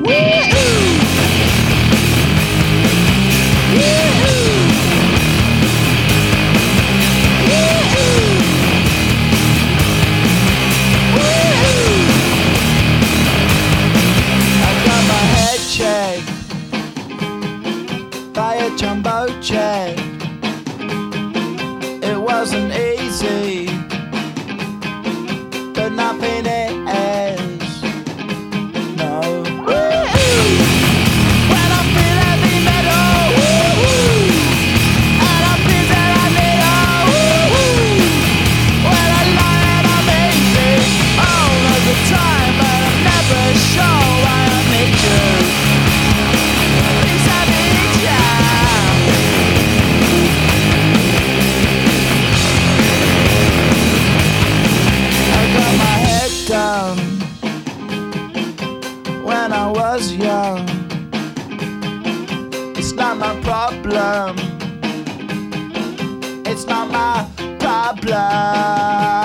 By a jumbo jet. It wasn't easy, but nothing is. No. When I feel heavy metal, and I feel that I need when I lie and I'm easy all of the time, but I'm never sure why I need you. When I was young, it's not my problem. It's not my problem.